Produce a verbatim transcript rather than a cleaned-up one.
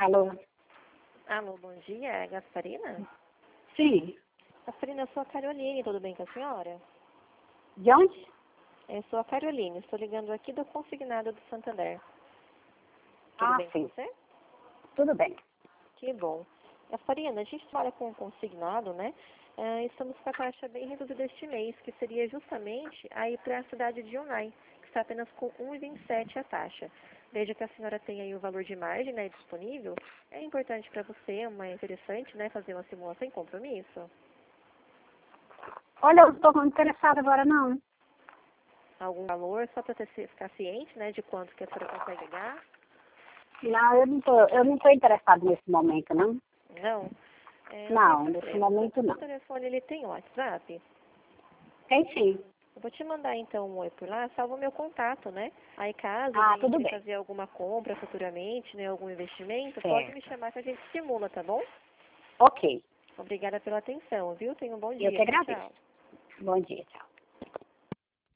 Alô? Alô, bom dia, é a Gasparina? Sim. Gasparina, eu sou a Caroline, tudo bem com a senhora? De onde? Eu sou a Caroline, estou ligando aqui do Consignado do Santander. Tudo Ah, bem sim. com você? Tudo bem. Que bom. Gasparina, a gente trabalha com consignado, né? Eh, estamos com a taxa bem reduzida este mês, que seria justamente aí para a cidade de Unai, que está apenas com um vírgula vinte e sete a taxa. Veja que a senhora tem aí o valor de margem, né, disponível. É importante para você, é uma interessante, né, fazer uma simulação sem compromisso. Olha, eu não estou interessada agora, não. Algum valor, só para ficar ciente, né, de quanto que a senhora consegue ganhar? Não, eu não tô, eu não estou interessada nesse momento, não. Não? É, não tem Não, nesse problema. momento O seu não. telefone, ele tem WhatsApp? Tem sim. Eu vou te mandar, então, um oi por lá, salva o meu contato, né? Aí, caso Ah, venha tudo querer bem. fazer alguma compra futuramente, né, algum investimento, pode me Certo. chamar que a gente simula, tá bom? Ok. Obrigada pela atenção, viu? Tenha um bom Eu dia. que Tchau, agradeço. tchau. Bom dia, tchau.